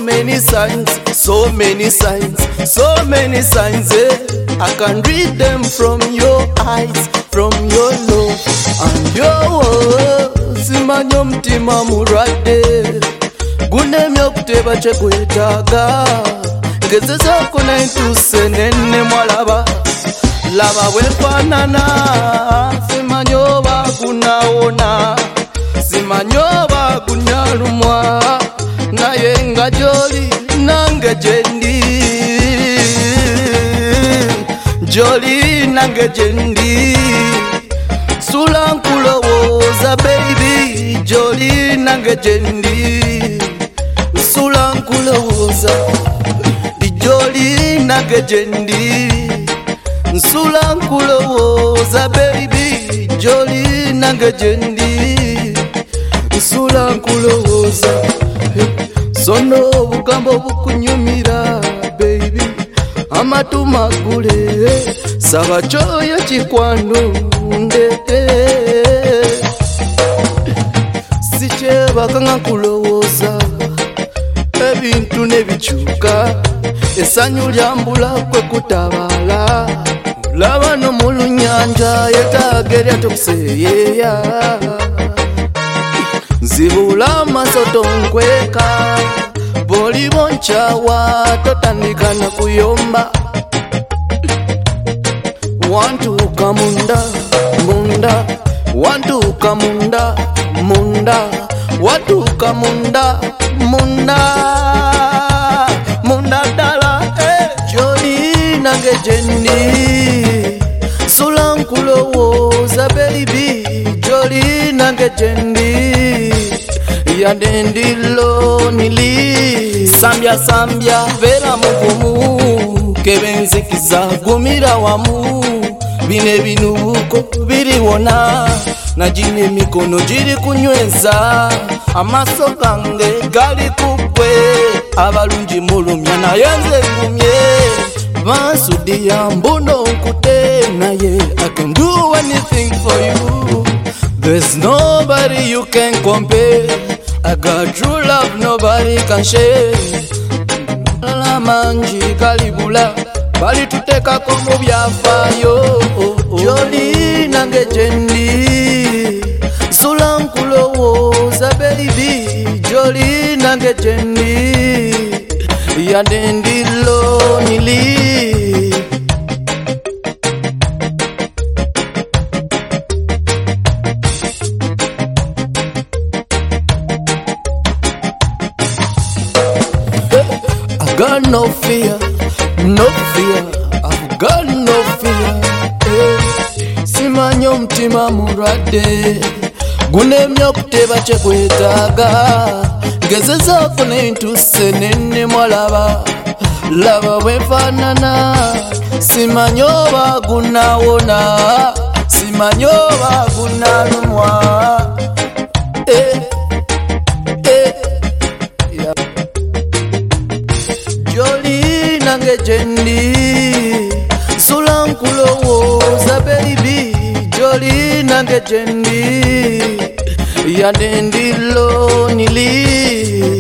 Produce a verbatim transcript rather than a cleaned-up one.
many signs, so many signs, so many signs, eh? I can read them from your eyes, from your love and your words. Simanyo mtima murade gunemya kuteba chekwetaga ngezeza kona intuse nene mwalaba laba wefanana. Simanyo bakunaona, simanyo bakunyalumwa, naye nga joli nange jendi, joli nange jendi. Sula nkulowoza baby, joli nange jendi. Sula nkulowoza, joli nange jendi. Sula nkulowoza baby, joli nange jendi. Sula nkulowoza, sono bugambo bukunyumira baby, amatu magule saba choyo chikwano ndete. Sicheba kanga nkulowoza ebintu nebichuka, esanyu lyambula kwe kutabala. Laba no mulunyanja yetagerya tokuseyeya, zibula masoto nkweka, boli bonchawa totandika na kuyomba. Wantu kamunda munda, wantu kamunda munda, wantu kamunda munda munda dala. eh. Joli nange jendi, sula nkulowoza baby, joli nange jendi. Yadendilo nili sambya sambya vera mugumu, kebenzikiza gumira wamu. Bine binuko biliwona, na jine mikono jiri kunyweza. Amaso gange gali kukwe, abalungi mulumya na yenze ngumye. Bansudia mbuno nkute naye, I can do anything for you. There's nobody you can compare, I got true love nobody can share. La manji kalibula bali tuteka komu byafayo. Joli nange jendi, sula nkulowoza baby, joli nange jendi. Yadendilo nili got no fear, no fear, I've got no fear. eh. Simanyo mtima murade gunemya kuteba chekwetaga ngezeza kone intuse nene mwalaba laba wefanana. Simanyo bakunaona, simanyo bakunalumwa. eh. eh. yeah. Joli nange jendi, sula nkulowoza baby, joli nange jendi. Yadendilo nili